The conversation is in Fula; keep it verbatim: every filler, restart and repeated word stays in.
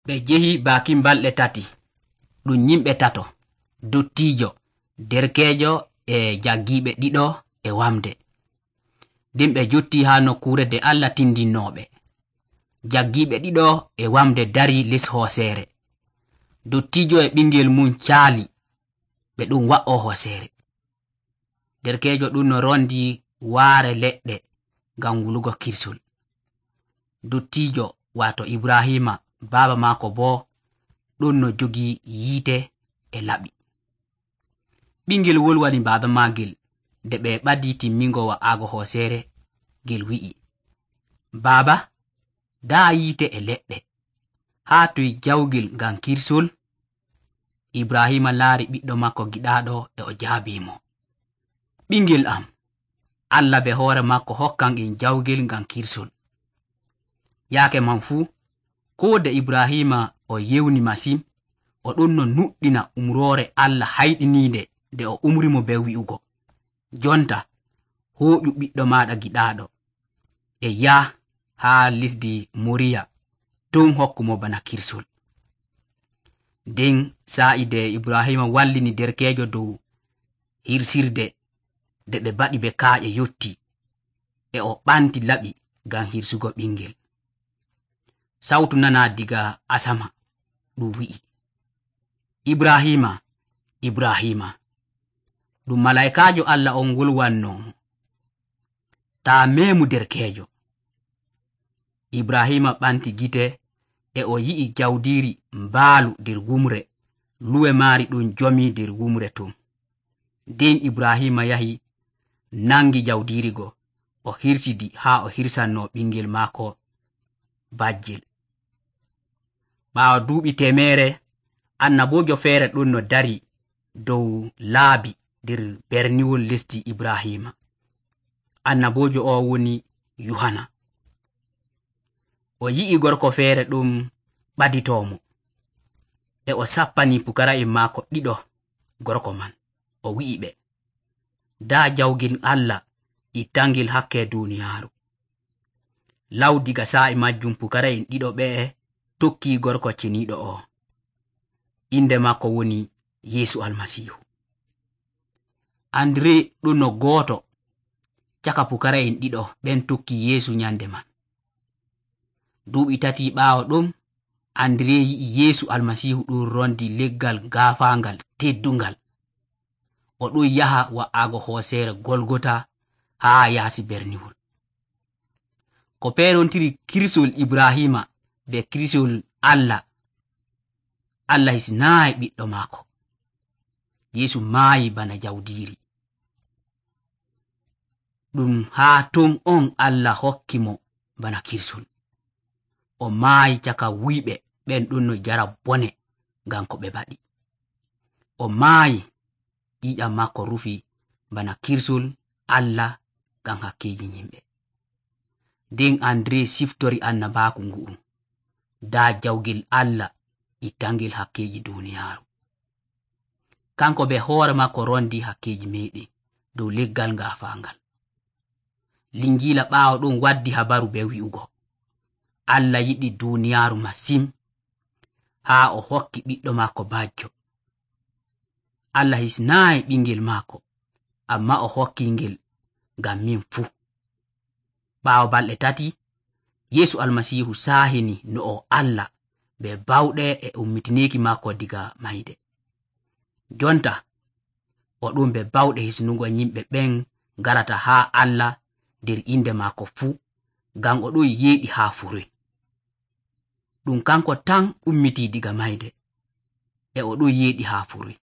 Ɓe jehi baaki balɗe tati. Ɗum yimɓe tato, dottiijo, derkeejo e jaggiiɓe ɗiɗo e wamde. Nden ɓe jotti haa nokkuure nde Allah tindinooɓe. Jaggiiɓe ɗiɗo e wamde dari les hooseere. Dottiijo e ɓingel mum caali, ɓe ɗum wa'o hooseere. Derkeejo ɗum no rondi waare leɗɗe ngam wulugo kirsol. Dottiijo waato Ibrahima baaba maako bo ɗum no jogi yiite e laɓi. Ɓingel wolwani baaba maagel nde ɓe ɓadi timmingo wa'aago hooseere, ngel wi'i, baaba, daa yiite e leɗɗe, haa toy jawgel ngam kirsol? Ibrahima laari ɓiɗɗo makko giɗaaɗo e o jaabimo, ɓingel am, Allah be hoore makko hokkan en jawgel ngam kirsol. Yaake man fuu, ko de Ibrahima o yewni masin, o ɗon no nuɗɗina umroore Allah hayɗiniinde nde o umrimo be wi'ugo, jonta hooƴu ɓiɗɗo maɗa giɗaaɗo e yaa haa lesdi Moriya ton hokkumo bana kirsol. Nden sa'i de Ibrahima wallini derkeejo dow hirsirde nde ɓe baɗi be kaaƴe yotti, e o ɓanti laɓi ngam hirsugo ɓingel. Sawtu nana diga asama ɗum wi'i, Ibrahima, Ibrahima. Ɗum malaikaajo Allah on wolwannomo, taa memu derkeejo. Ibrahima ɓanti gite e o yi'i jawdiri mbaalu der wumre, luwe maari ɗum jomi der wumre ton. Nden Ibrahima yahi nangi jawdiri go, o hirsidi haa o hirsanno ɓingel maako bajjel. Ɓaawo duuɓi temere, annabojo feere ɗon no dari dow laabi der berniwol lesdi Ibrahima. Annabojo o woni Yohana. O yi'i gorko feere ɗum ɓaditomo, e o sappani pukara'en maako ɗiɗo gorko man. O wi'i ɓe, daa jawgel Allah ittangel hakke duniyaaru. Law diga sa'i majjum pukara'en ɗiɗo ɓe'e tokki gorko ceniiɗo o. Inde makko woni Yeesu Almasiihu. Andre ɗum no gooto caka pukara'en ɗiɗo ɓen tokki Yeesu nyande man. Duuɓi tati ɓaawo ɗum, Andre yi'i Yeesu Almasiihu ɗum rondi leggal gaafaangal teddungal. O ɗum yaha wa'aago hooseere Golgota haa yaasi berniwol. Ko peerontiri kirsol Ibrahima be kirsol Allah, Allah hisnaayi ɓiɗɗo maako. Yeesu maayi bana jawdiri. Ɗum haa ton on Allah hokki mo bana kirsol. O maayi caka wuyɓe ɓen ɗum no jara bone ngam ko ɓe baɗi. O maayi ƴiƴam makko rufi bana kirsol Allah ngam hakkeji yimɓe. Nden Andre siftori annabaaku ngu'u, daa jawgel Allah ittangel hakkeji duniyaaru. Kanko be hoore makko rondi hakkeji meɗen dow leggal ngaafaangal. Linjiila ɓaawo ɗum waddi habaru be wi'ugo, Allah yiɗi duniyaaru masin haa o hokki ɓiɗɗo maako bajjo. Allah hisnaayi ɓingel maako, amma o hokki ngel ngam min fuu. Ɓaawo balɗe tati, Yeesu Almasiihu saahini no o Allah be bawɗe e ummitineki maako diga mayde. Jonta o ɗum be bawɗe hisnugo yimɓe ɓen garata haa Allah der inde maako fuu, ngam o ɗum yeeɗi haa furoy. Ɗum kanko tan ummiti diga mayde, e o ɗum yeeɗi haa furoy.